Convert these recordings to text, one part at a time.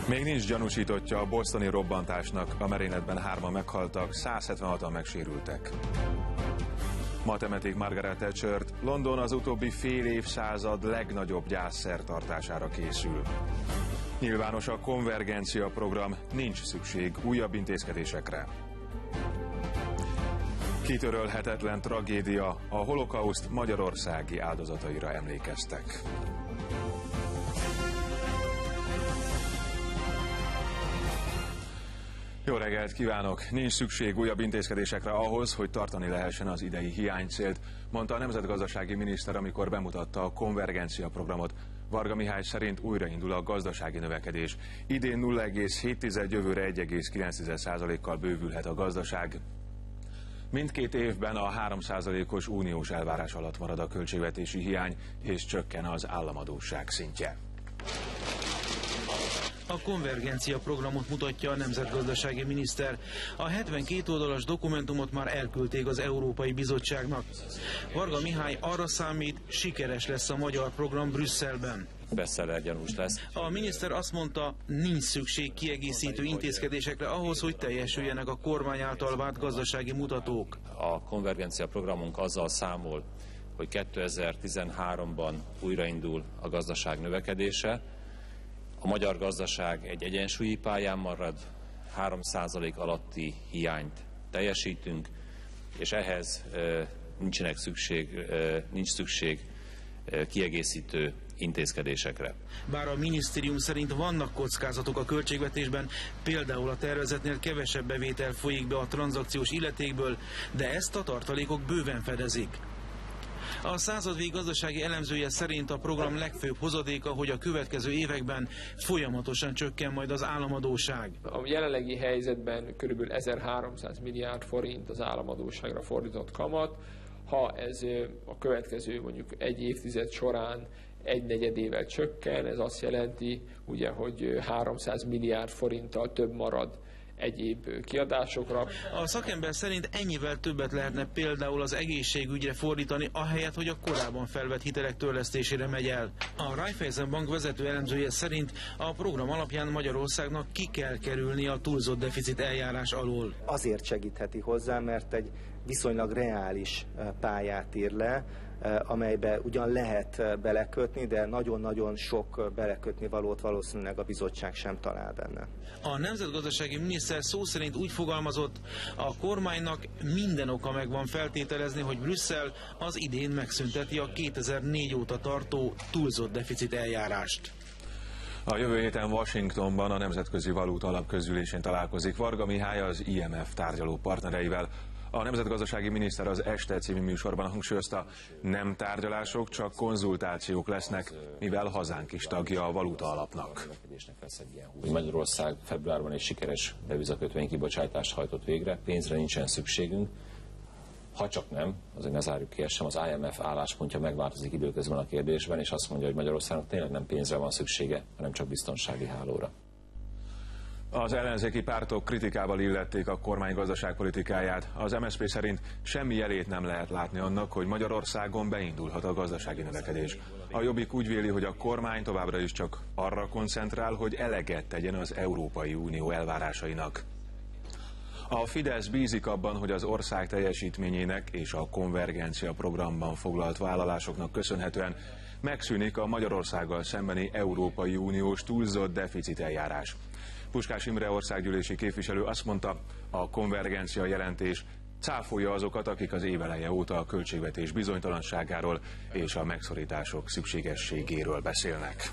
Még nincs gyanúsítottja a bostoni robbantásnak, a merényletben 3-an meghaltak, 176-an megsérültek. Ma temetik Margaret Thatchert, London az utóbbi fél évszázad legnagyobb gyászszertartására készül. Nyilvános a konvergencia program, nincs szükség újabb intézkedésekre. Kitörölhetetlen tragédia, a holokauszt magyarországi áldozataira emlékeztek. Jó reggelt kívánok! Nincs szükség újabb intézkedésekre ahhoz, hogy tartani lehessen az idei hiánycélt, mondta a nemzetgazdasági miniszter, amikor bemutatta a konvergencia programot. Varga Mihály szerint újraindul a gazdasági növekedés. Idén 0,7, jövőre 1,9%-kal bővülhet a gazdaság. Mindkét évben a 3%-os uniós elvárás alatt marad a költségvetési hiány, és csökken az államadósság szintje. A konvergencia programot mutatja a nemzetgazdasági miniszter. A 72 oldalas dokumentumot már elküldték az Európai Bizottságnak. Varga Mihály arra számít, sikeres lesz a magyar program Brüsszelben. Bestseller gyanús lesz. A miniszter azt mondta, nincs szükség kiegészítő intézkedésekre ahhoz, hogy teljesüljenek a kormány által várt gazdasági mutatók. A konvergencia programunk azzal számol, hogy 2013-ban újraindul a gazdaság növekedése. A magyar gazdaság egy egyensúlyi pályán marad, 3% alatti hiányt teljesítünk, és ehhez nincs szükség kiegészítő intézkedésekre. Bár a minisztérium szerint vannak kockázatok a költségvetésben, például a tervezetnél kevesebb bevétel folyik be a tranzakciós illetékből, de ezt a tartalékok bőven fedezik. A századvégi gazdasági elemzője szerint a program legfőbb hozadéka, hogy a következő években folyamatosan csökken majd az államadósság. A jelenlegi helyzetben kb. 1300 milliárd forint az államadósságra fordított kamat. Ha ez a következő mondjuk egy évtized során 1/4 csökken, ez azt jelenti, ugye, hogy 300 milliárd forinttal több marad egyéb kiadásokra. A szakember szerint ennyivel többet lehetne például az egészségügyre fordítani, ahelyett, hogy a korábban felvett hitelek törlesztésére megy el. A Raiffeisen Bank vezető elemzője szerint a program alapján Magyarországnak ki kell kerülni a túlzott deficit eljárás alól. Azért segítheti hozzá, mert egy viszonylag reális pályát ír le, amelybe ugyan lehet belekötni, de nagyon-nagyon sok belekötni valót valószínűleg a bizottság sem talál benne. A nemzetgazdasági miniszter szó szerint úgy fogalmazott, a kormánynak minden oka megvan feltételezni, hogy Brüsszel az idén megszünteti a 2004 óta tartó túlzott deficit eljárást. A jövő héten Washingtonban a Nemzetközi Valuta Alapközgyűlésén találkozik Varga Mihály az IMF tárgyaló partnereivel. A nemzetgazdasági miniszter az Este című műsorban hangsúlyozta, nem tárgyalások, csak konzultációk lesznek, mivel hazánk is tagja a valuta alapnak. Magyarország februárban egy sikeres devizakötvény kibocsátást hajtott végre, pénzre nincsen szükségünk, ha csak nem, azért ne zárjuk ki ezt sem, az IMF álláspontja megváltozik időközben a kérdésben, és azt mondja, hogy Magyarországnak tényleg nem pénzre van szüksége, hanem csak biztonsági hálóra. Az ellenzéki pártok kritikával illették a kormány gazdaságpolitikáját. Az MSZP szerint semmi jelét nem lehet látni annak, hogy Magyarországon beindulhat a gazdasági növekedés. A Jobbik úgy véli, hogy a kormány továbbra is csak arra koncentrál, hogy eleget tegyen az Európai Unió elvárásainak. A Fidesz bízik abban, hogy az ország teljesítményének és a konvergencia programban foglalt vállalásoknak köszönhetően megszűnik a Magyarországgal szembeni Európai Uniós túlzott deficit eljárás. Puskás Imre országgyűlési képviselő azt mondta, a konvergencia jelentés cáfolja azokat, akik az éveleje óta a költségvetés bizonytalanságáról és a megszorítások szükségességéről beszélnek.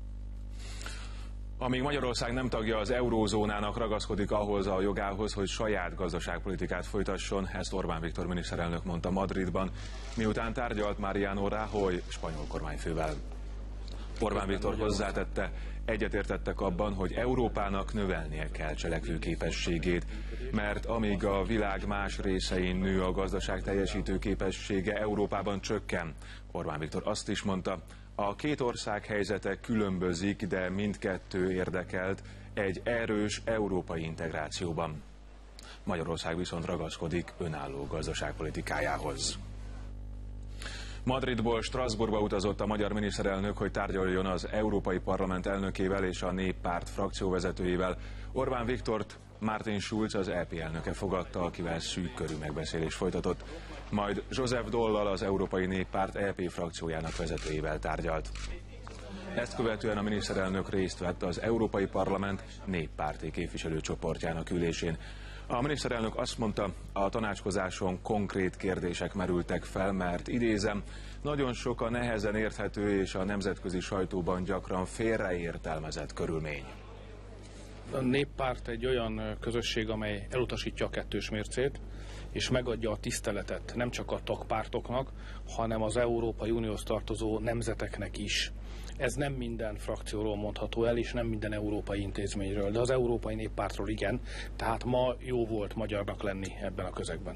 Amíg Magyarország nem tagja az eurózónának, ragaszkodik ahhoz a jogához, hogy saját gazdaságpolitikát folytasson, ezt Orbán Viktor miniszterelnök mondta Madridban, miután tárgyalt Mariano Rajoy spanyol kormányfővel. Orbán Viktor hozzátette, egyetértettek abban, hogy Európának növelnie kell cselekvőképességét, mert amíg a világ más részein nő a gazdaság teljesítő képessége, Európában csökken. Orbán Viktor azt is mondta, a két ország helyzete különbözik, de mindkettő érdekelt egy erős európai integrációban. Magyarország viszont ragaszkodik önálló gazdaságpolitikájához. Madridból Strasbourgba utazott a magyar miniszterelnök, hogy tárgyaljon az Európai Parlament elnökével és a Néppárt frakcióvezetőjével. Orbán Viktort Martin Schulz, az EP elnöke fogadta, akivel szűk körű megbeszélés folytatott. Majd Joseph Daullal, az Európai Néppárt EP frakciójának vezetőjével tárgyalt. Ezt követően a miniszterelnök részt vett az Európai Parlament néppárti képviselőcsoportjának ülésén. A miniszterelnök azt mondta, a tanácskozáson konkrét kérdések merültek fel, mert idézem, nagyon sok a nehezen érthető és a nemzetközi sajtóban gyakran félreértelmezett körülmény. A Néppárt egy olyan közösség, amely elutasítja a kettős mércét, és megadja a tiszteletet nem csak a tagpártoknak, hanem az Európai Unióhoz tartozó nemzeteknek is. Ez nem minden frakcióról mondható el, és nem minden európai intézményről, de az Európai Néppártról igen, tehát ma jó volt magyarnak lenni ebben a közegben.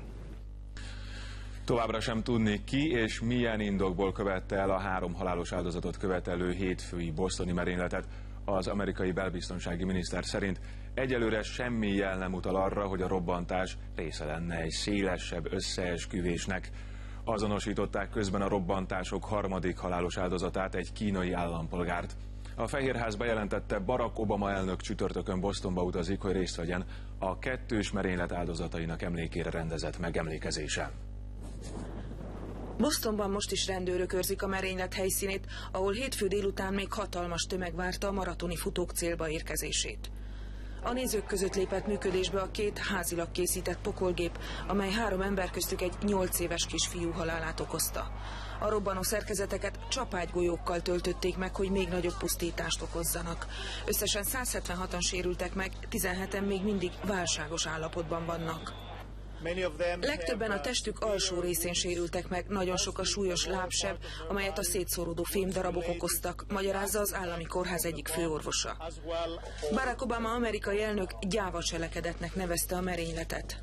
Továbbra sem tudni, ki és milyen indokból követte el a 3 halálos áldozatot követelő hétfői bostoni merényletet. Az amerikai belbiztonsági miniszter szerint egyelőre semmi jel nem utal arra, hogy a robbantás része lenne egy szélesebb összeesküvésnek. Azonosították közben a robbantások 3. halálos áldozatát, egy kínai állampolgárt. A Fehérház bejelentette, Barack Obama elnök csütörtökön Bostonba utazik, hogy részt vegyen a kettős merénylet áldozatainak emlékére rendezett megemlékezésen. Bostonban most is rendőrök őrzik a merénylet helyszínét, ahol hétfő délután még hatalmas tömeg várta a maratoni futók célba érkezését. A nézők között lépett működésbe a 2 házilag készített pokolgép, amely 3 ember köztük egy 8 éves kisfiú halálát okozta. A robbanó szerkezeteket csapágygolyókkal töltötték meg, hogy még nagyobb pusztítást okozzanak. Összesen 176-an sérültek meg, 17-en még mindig válságos állapotban vannak. Legtöbben a testük alsó részén sérültek meg, nagyon sok a súlyos lábseb, amelyet a szétszóródó fémdarabok okoztak, magyarázza az állami kórház egyik főorvosa. Barack Obama amerikai elnök gyáva cselekedetnek nevezte a merényletet.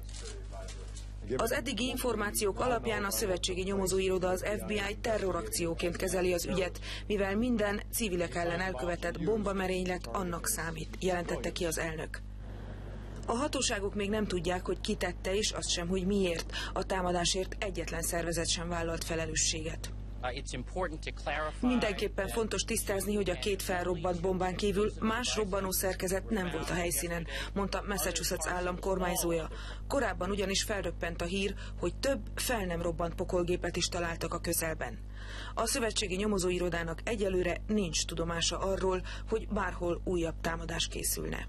Az eddigi információk alapján a szövetségi nyomozóiroda, az FBI terrorakcióként kezeli az ügyet, mivel minden civilek ellen elkövetett bombamerénylet annak számít, jelentette ki az elnök. A hatóságok még nem tudják, hogy ki tette, és azt sem, hogy miért. A támadásért egyetlen szervezet sem vállalt felelősséget. Mindenképpen fontos tisztázni, hogy a 2 felrobbant bombán kívül más robbanó szerkezet nem volt a helyszínen, mondta Massachusetts állam kormányzója. Korábban ugyanis felröppent a hír, hogy több fel nem robbant pokolgépet is találtak a közelben. A szövetségi nyomozóirodának egyelőre nincs tudomása arról, hogy bárhol újabb támadás készülne.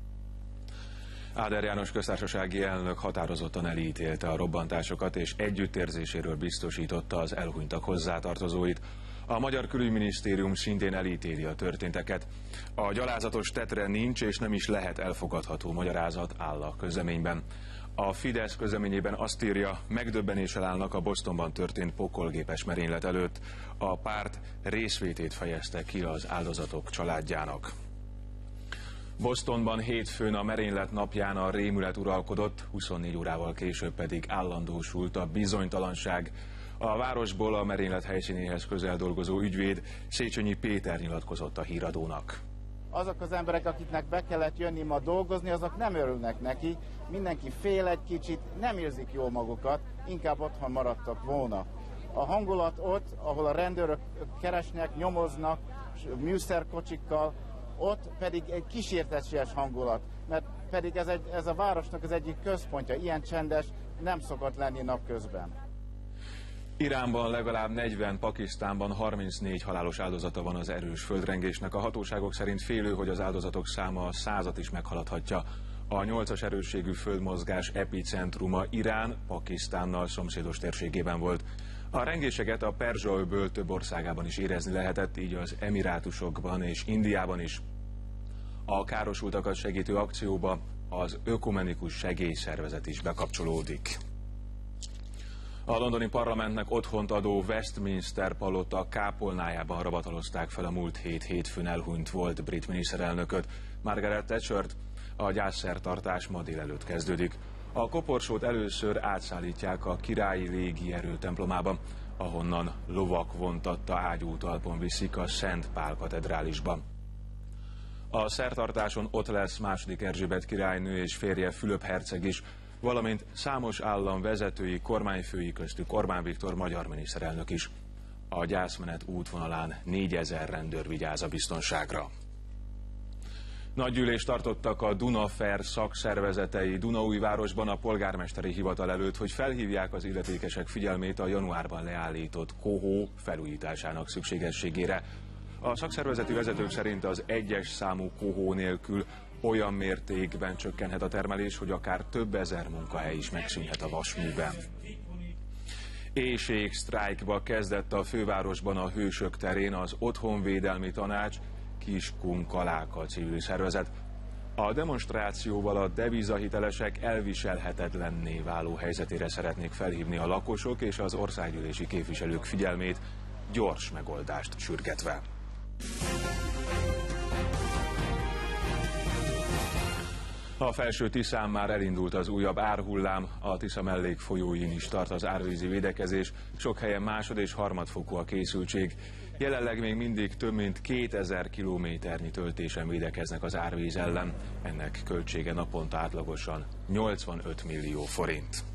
Áder János köztársasági elnök határozottan elítélte a robbantásokat, és együttérzéséről biztosította az elhunytak hozzátartozóit. A Magyar Külügyminisztérium szintén elítéli a történteket. A gyalázatos tettre nincs és nem is lehet elfogadható magyarázat, áll a közleményben. A Fidesz közleményében azt írja, megdöbbenéssel állnak a Bostonban történt pokolgépes merénylet előtt. A párt részvétét fejezte ki az áldozatok családjának. Bostonban hétfőn a merénylet napján a rémület uralkodott, 24 órával később pedig állandósult a bizonytalanság. A városból a merénylet helyszínéhez közel dolgozó ügyvéd Széchenyi Péter nyilatkozott a híradónak. Azok az emberek, akiknek be kellett jönni ma dolgozni, azok nem örülnek neki, mindenki fél egy kicsit, nem érzik jól magukat, inkább otthon maradtak volna. A hangulat ott, ahol a rendőrök keresnek, nyomoznak, műszerkocsikkal, ott pedig egy kísérteties hangulat, mert pedig ez a városnak az egyik központja, ilyen csendes nem szokott lenni napközben. Iránban legalább 40, Pakisztánban 34 halálos áldozata van az erős földrengésnek. A hatóságok szerint félő, hogy az áldozatok száma 100-at is meghaladhatja. A 8-as erősségű földmozgás epicentruma Irán, Pakisztánnal szomszédos térségében volt. A rengéseket a Perzsa-öböl több országában is érezni lehetett, így az Emirátusokban és Indiában is. A károsultakat segítő akcióba az Ökumenikus Segélyszervezet is bekapcsolódik. A londoni parlamentnek otthont adó Westminster palota kápolnájában ravatalozták fel a múlt hétfőn elhunyt volt brit miniszterelnököt, Margaret Thatchert. A gyászszertartás ma délelőtt kezdődik. A koporsót először átszállítják a Királyi Légierő templomába, ahonnan lovak vontatta ágyútalpon viszik a Szent Pál katedrálisba. A szertartáson ott lesz II. Erzsébet királynő és férje Fülöp herceg is, valamint számos állam vezetői, kormányfői, köztük Orbán Viktor magyar miniszterelnök is. A gyászmenet útvonalán 4000 rendőr vigyáz a biztonságra. Nagygyűlést tartottak a Dunafer szakszervezetei Dunaújvárosban a polgármesteri hivatal előtt, hogy felhívják az illetékesek figyelmét a januárban leállított kohó felújításának szükségességére. A szakszervezeti vezetők szerint az 1-es számú kohó nélkül olyan mértékben csökkenhet a termelés, hogy akár több ezer munkahely is megszűnhet a vasműben. Éjségsztrájkba kezdett a fővárosban a Hősök terén az Otthonvédelmi Tanács Kiskun-Kaláka civil szervezet. A demonstrációval a devizahitelesek elviselhetetlenné váló helyzetére szeretnék felhívni a lakosok és az országgyűlési képviselők figyelmét, gyors megoldást sürgetve. A Felső Tiszán már elindult az újabb árhullám, a Tisza mellékfolyóin is tart az árvízi védekezés, sok helyen másod- és harmadfokú a készültség. Jelenleg még mindig több mint 2000 kilométernyi töltésen védekeznek az árvíz ellen, ennek költsége naponta átlagosan 85 millió forint.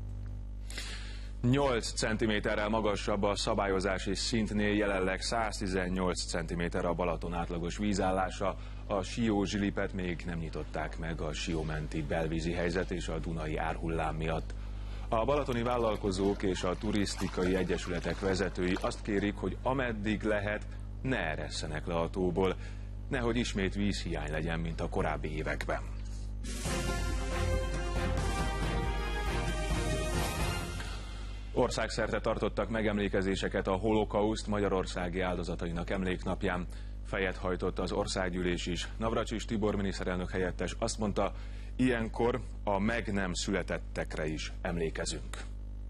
8 cm-rel magasabb a szabályozási szintnél, jelenleg 118 cm a Balaton átlagos vízállása. A Sió-zsilipet még nem nyitották meg a siómenti belvízi helyzet és a Dunai árhullám miatt. A balatoni vállalkozók és a turisztikai egyesületek vezetői azt kérik, hogy ameddig lehet, ne eresszenek le a tóból, nehogy ismét vízhiány legyen, mint a korábbi években. Országszerte tartottak megemlékezéseket a holokauszt magyarországi áldozatainak emléknapján. Fejet hajtott az országgyűlés is. Navracsics Tibor miniszterelnök helyettes azt mondta, ilyenkor a meg nem születettekre is emlékezünk.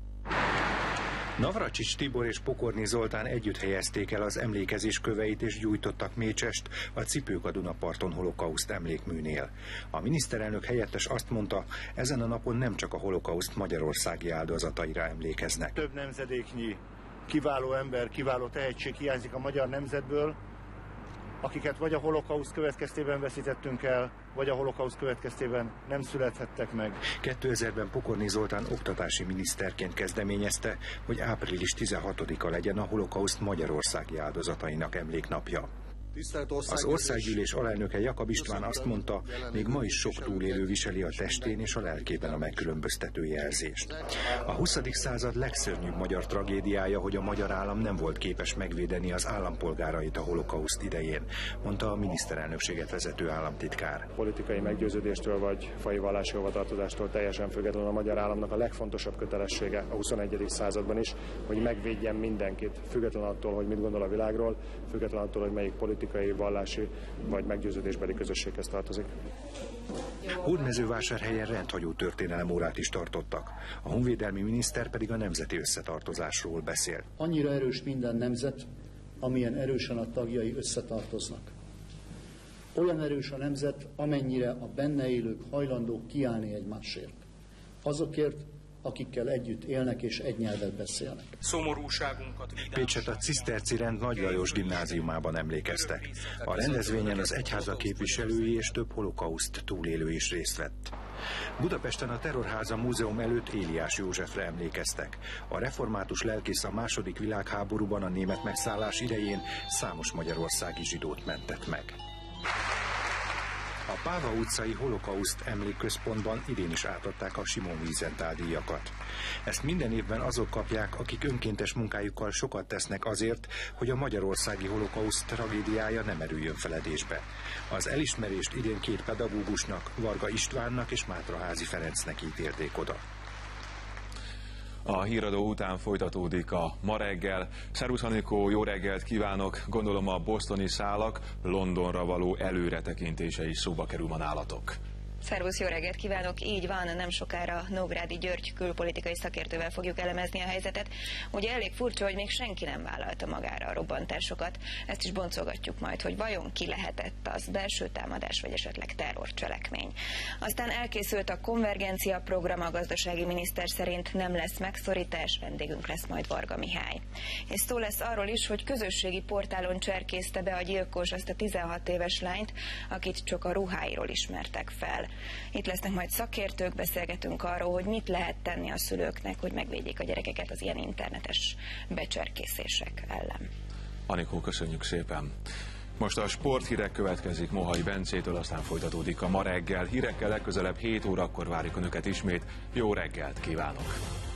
Navracsics Tibor és Pokorni Zoltán együtt helyezték el az emlékezés köveit és gyújtottak mécsest a Cipők a Dunaparton holokauszt emlékműnél. A miniszterelnök helyettes azt mondta, ezen a napon nem csak a holokauszt magyarországi áldozataira emlékeznek. Több nemzedéknyi kiváló ember, kiváló tehetség hiányzik a magyar nemzetből, akiket vagy a holokauszt következtében veszítettünk el, vagy a holokauszt következtében nem születhettek meg. 2000-ben Pokorni Zoltán oktatási miniszterként kezdeményezte, hogy április 16-a legyen a holokauszt magyarországi áldozatainak emléknapja. Az országgyűlés alelnöke Jakab István azt mondta, még ma is sok túlélő viseli a testén és a lelkében a megkülönböztető jelzést. A 20. század legszörnyűbb magyar tragédiája, hogy a magyar állam nem volt képes megvédeni az állampolgárait a holokauszt idején, mondta a miniszterelnökséget vezető államtitkár. Politikai meggyőződéstől vagy faji vallási hovatartozástól teljesen függetlenül a magyar államnak a legfontosabb kötelessége a 21. században is, hogy megvédjen mindenkit, függetlenül attól, hogy mit gondol a világról, függetlenül attól, hogy melyik politikai, vallási vagy meggyőződésbeli közösséghez tartozik. Hódmezővásárhelyen rendhagyó történelemórát is tartottak. A honvédelmi miniszter pedig a nemzeti összetartozásról beszél. Annyira erős minden nemzet, amilyen erősen a tagjai összetartoznak. Olyan erős a nemzet, amennyire a benne élők hajlandók kiállni egymásért. Azokért, akikkel együtt élnek és egy nyelvet beszélnek. Szomorúságunkat, Pécset a Ciszterci rend Nagy Lajos gimnáziumában emlékeztek. A rendezvényen az egyháza képviselői és több holokauszt túlélő is részt vett. Budapesten a Terrorháza Múzeum előtt Éliás Józsefre emlékeztek. A református lelkész a II. Világháborúban a német megszállás idején számos magyarországi zsidót mentett meg. A Páva utcai holokauszt emlékközpontban idén is átadták a Simon Wiesenthal díjakat. Ezt minden évben azok kapják, akik önkéntes munkájukkal sokat tesznek azért, hogy a magyarországi holokauszt tragédiája nem erüljön feledésbe. Az elismerést idén 2 pedagógusnak, Varga Istvánnak és Mátraházi Ferencnek ítélték oda. A híradó után folytatódik a Ma reggel. Szervusz Anikó, jó reggelt kívánok! Gondolom a bostoni szálak Londonra való előretekintése is szóba kerül ma nálatok. Szervusz, jó reggelt kívánok! Így van, nem sokára Nógrádi György külpolitikai szakértővel fogjuk elemezni a helyzetet. Ugye elég furcsa, hogy még senki nem vállalta magára a robbantásokat. Ezt is boncolgatjuk majd, hogy vajon ki lehetett az, belső támadás vagy esetleg terrorcselekmény. Aztán elkészült a konvergencia program, a gazdasági miniszter szerint nem lesz megszorítás, vendégünk lesz majd Varga Mihály. És szó lesz arról is, hogy közösségi portálon cserkészte be a gyilkos azt a 16 éves lányt, akit csak a ruháiról ismertek fel. Itt lesznek majd szakértők, beszélgetünk arról, hogy mit lehet tenni a szülőknek, hogy megvédjék a gyerekeket az ilyen internetes becserkészések ellen. Anikó, köszönjük szépen! Most a sporthírek következik Mohai Bencétől, aztán folytatódik a Ma reggel. Hírekkel legközelebb 7 órakor várjuk Önöket ismét. Jó reggelt kívánok!